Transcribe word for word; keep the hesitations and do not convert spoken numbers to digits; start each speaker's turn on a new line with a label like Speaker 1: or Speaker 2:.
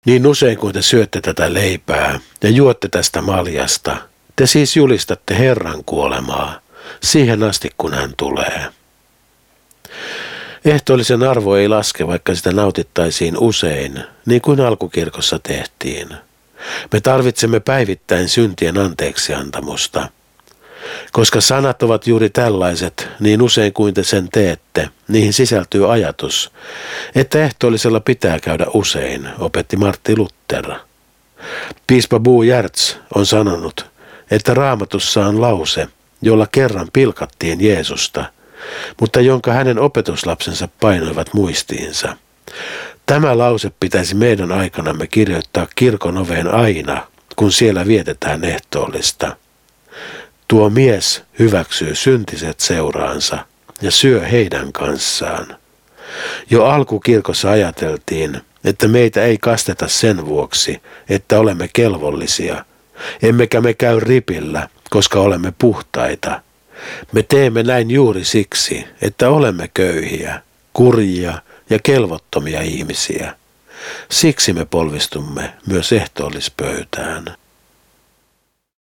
Speaker 1: Niin usein kuin te syötte tätä leipää ja juotte tästä maljasta, te siis julistatte Herran kuolemaa, siihen asti kun hän tulee. Ehtoollisen arvo ei laske, vaikka sitä nautittaisiin usein, niin kuin alkukirkossa tehtiin. Me tarvitsemme päivittäin syntien anteeksiantamusta. Koska sanat ovat juuri tällaiset, niin usein kuin te sen teette, niihin sisältyy ajatus, että ehtoollisella pitää käydä usein, opetti Martti Luther. Piispa Bo Giertz on sanonut, että Raamatussa on lause, jolla kerran pilkattiin Jeesusta, mutta jonka hänen opetuslapsensa painoivat muistiinsa. Tämä lause pitäisi meidän aikanamme kirjoittaa kirkon oveen aina, kun siellä vietetään ehtoollista. Tuo mies hyväksyy syntiset seuraansa ja syö heidän kanssaan. Jo alkukirkossa ajateltiin, että meitä ei kasteta sen vuoksi, että olemme kelvollisia, emmekä me käy ripillä, koska olemme puhtaita. Me teemme näin juuri siksi, että olemme köyhiä, kurjia ja kelvottomia ihmisiä. Siksi me polvistumme myös ehtoollispöytään.